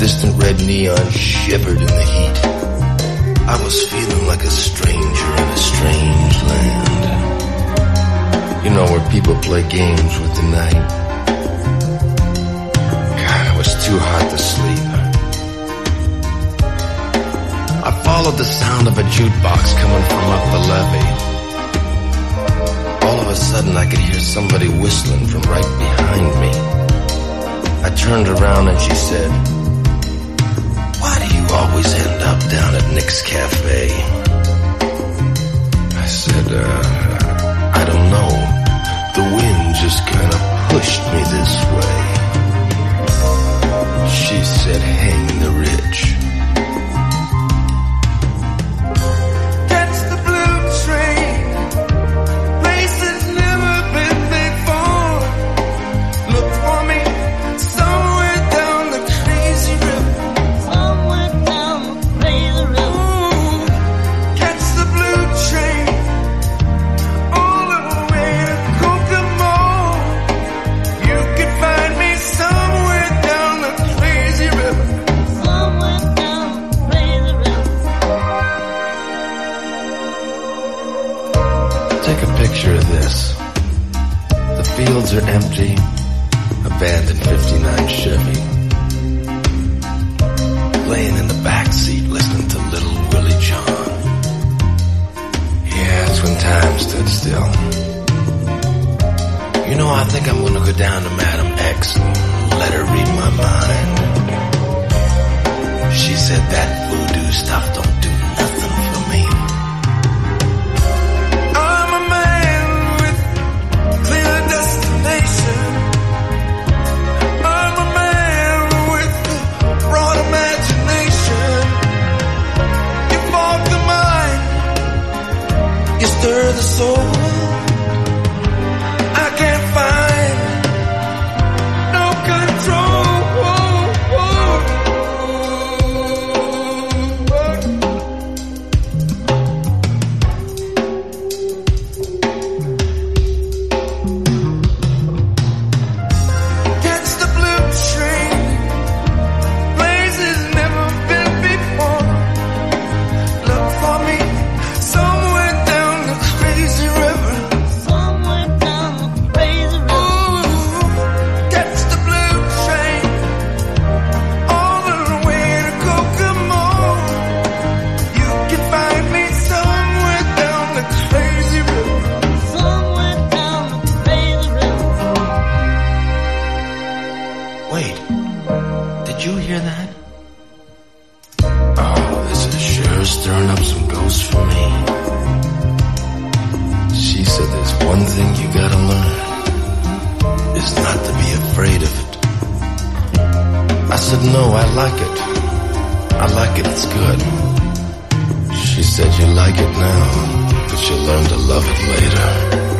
distant red neon shivered in the heat. I was feeling like a stranger in a strange land. You know, where people play games with the night. God, it was too hot to sleep. I followed the sound of a jukebox coming from up the levee. All of a sudden I could hear somebody whistling from right behind me. I turned around and she said, "Why do you always end up down at Nick's Cafe?" I said, I don't know. The wind just kind of pushed me this way. She said, "Hang the rich." Fields are empty, abandoned 59 Chevy. Laying in the backseat listening to Little Willie John. Yeah, it's when time stood still. You know, I think I'm gonna go down to Madam X and let her read my mind. She said that voodoo stuff don't do nothing for me. I'm a man with broad imagination. You fog the mind, you stir the soul. I can't find no control. No, I like it. I like it, it's good. She said you like it now, but you'll learn to love it later.